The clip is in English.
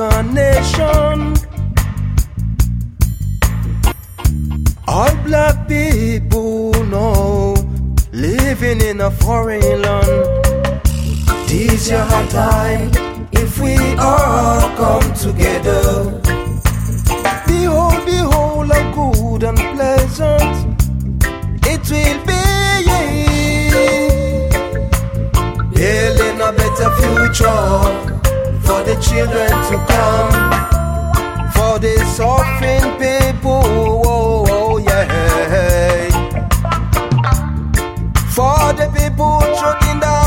African nation. All black people know living in a foreign land. This year hard time if we all come together. The whole are good and pleasant. It will be building a better future for the children to come, for the suffering people, oh, yeah. For the people choking down